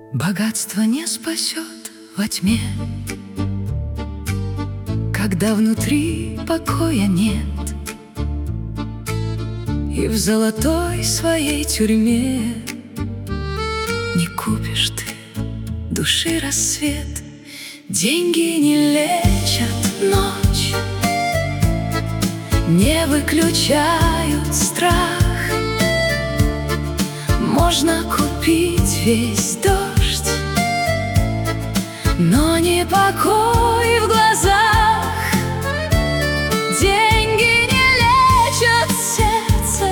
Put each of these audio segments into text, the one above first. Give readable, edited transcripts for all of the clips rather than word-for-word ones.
Богатство не спасет во тьме, когда внутри покоя нет, и в золотой своей тюрьме не купишь ты души рассвет. Деньги не лечат ночь, не выключают страх. Можно купить весь дождь, но не покой в глазах. Деньги не лечат сердце,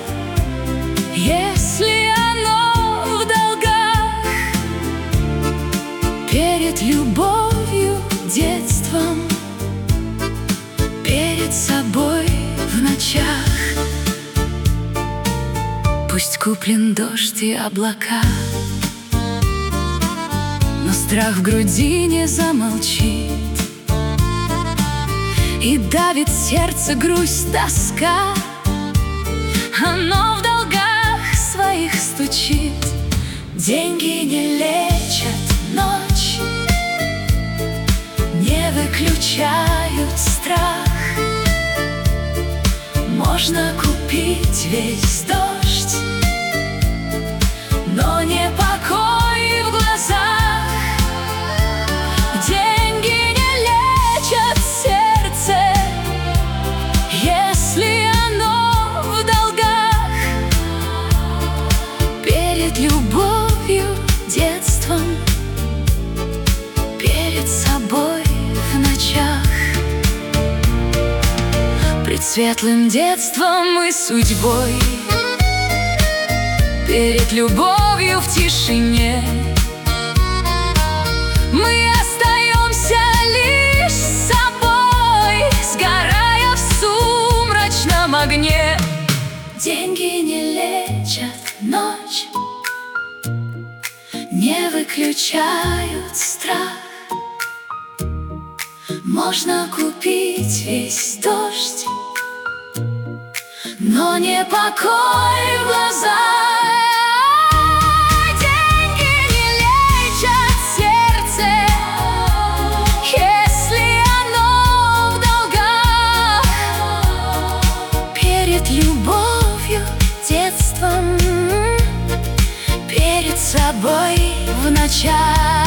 если оно в долгах. Перед любовью, детством, перед собой в ночах. Пусть куплен дождь и облака, но страх в груди не замолчит, и давит сердце грусть, тоска. Оно в долгах своих стучит. Деньги не лечат ночь, не выключают страх. Можно купить весь дождь, но не покой в глазах. Деньги не лечат сердце, если оно в долгах. Перед любовью, детством, перед собой в ночах. Пред светлым детством и судьбой, перед любовью в тишине, мы остаемся лишь с собой, сгорая в сумрачном огне. Деньги не лечат ночь, не выключают страх. Можно купить весь дождь, но не покой в глазах. Деньги не лечат сердце, если оно в долгах. Перед любовью, детством, перед собой в ночах.